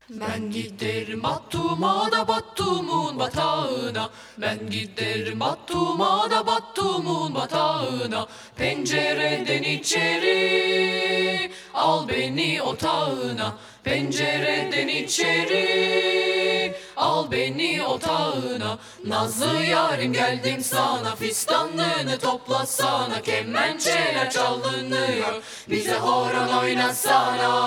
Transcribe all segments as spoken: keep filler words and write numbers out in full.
Ben giderim Battum'a da Battum'un batağına. Ben giderim Battum'a da Battum'un batağına. Pencereden içeri al beni otağına. Pencereden içeri al beni otağına. Nazlı yarim geldim sana, fistanlığını toplasana. Kemençeler çalınıyor, bize horon oynasana.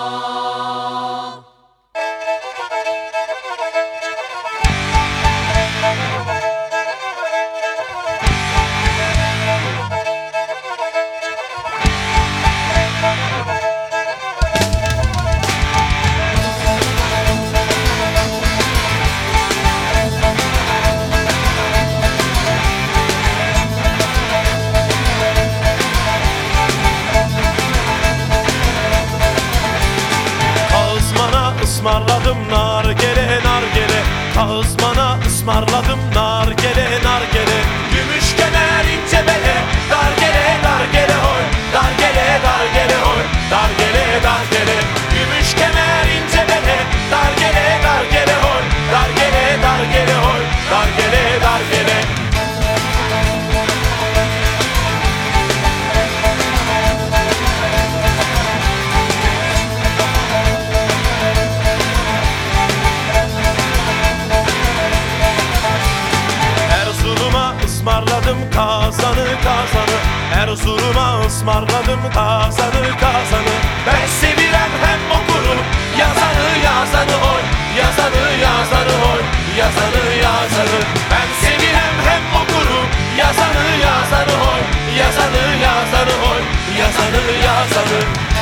Ismarladım nargele nargele, Kağızmana ısmarladım nargele nargele. Gümüş kemer ince bele, dargele dargele hoy, dargele dargele hoy, dargele dargele. Gümüş kemer ince bele, dargele dargele hoy, dargele dargele hoy, dargele dargele. Ismarladım kazanı kazanı, Erzurum'a ısmarladım kazanı kazanı. Ben sevirem hem okurum yazanı yazanı oy, yazanı yazanı oy, yazanı yazanı. Ben sevirem hem okurum yazanı yazanı oy, yazanı yazanı oy, yazanı yazanı.